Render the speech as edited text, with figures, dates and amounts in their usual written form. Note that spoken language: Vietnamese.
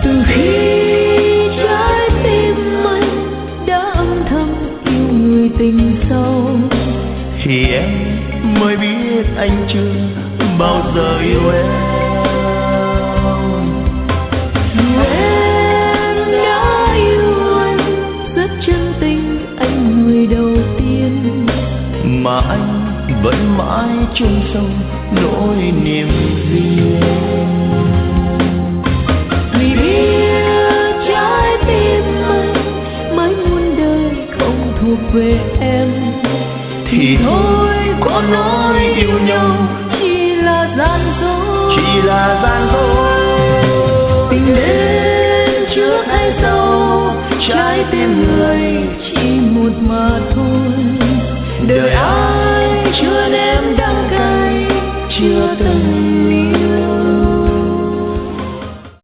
từ khi trái tim anh đã âm thầm yêu người tình sâu, thì em mới biết anh chưa bao giờ yêu em. Dù em đã yêu anh rất chân tình, anh người đầu tiên, mà anh vẫn mãi chôn sâu nỗi niềm riêng. Vì biết trái tim anh mãi muôn đời không thuộc về em, thì thôi có nói yêu nhau chỉ là gian dối, chỉ là gian dối. tình đến trước hay sau, trái tim người chỉ một mà thôi. Đời ai